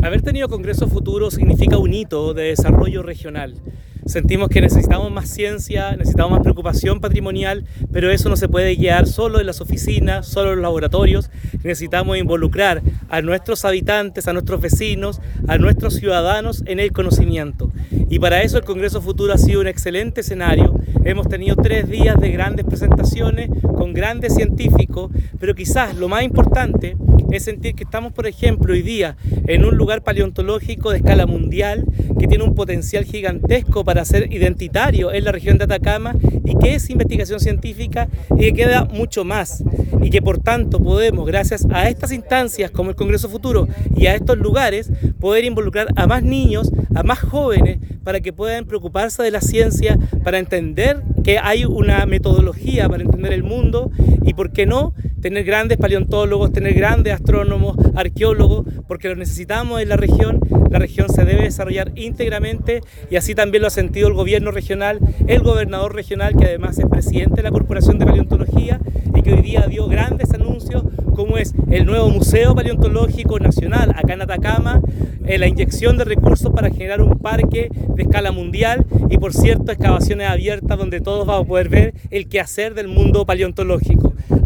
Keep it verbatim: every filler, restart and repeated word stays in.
Haber tenido Congreso Futuro significa un hito de desarrollo regional. Sentimos que necesitamos más ciencia, necesitamos más preocupación patrimonial, pero eso no se puede guiar solo en las oficinas, solo en los laboratorios. Necesitamos involucrar a nuestros habitantes, a nuestros vecinos, a nuestros ciudadanos en el conocimiento. Y para eso el Congreso Futuro ha sido un excelente escenario. Hemos tenido tres días de grandes presentaciones con grandes científicos, pero quizás lo más importante es sentir que estamos, por ejemplo, hoy día en un lugar paleontológico de escala mundial que tiene un potencial gigantesco para ser identitario en la región de Atacama y que es investigación científica y que queda mucho más y que por tanto podemos, gracias a estas instancias como el Congreso Futuro y a estos lugares, poder involucrar a más niños, a más jóvenes para que puedan preocuparse de la ciencia, para entender que hay una metodología para entender el mundo y, por qué no, tener grandes paleontólogos, tener grandes astrónomos, arqueólogos, porque lo necesitamos en la región. La región se debe desarrollar íntegramente y así también lo ha sentido el gobierno regional, el gobernador regional, que además es presidente de la Corporación de Paleontología y que hoy día dio grandes anuncios como es el nuevo Museo Paleontológico Nacional acá en Atacama, eh, la inyección de recursos para generar un parque de escala mundial y, por cierto, excavaciones abiertas donde todos vamos a poder ver el quehacer del mundo paleontológico.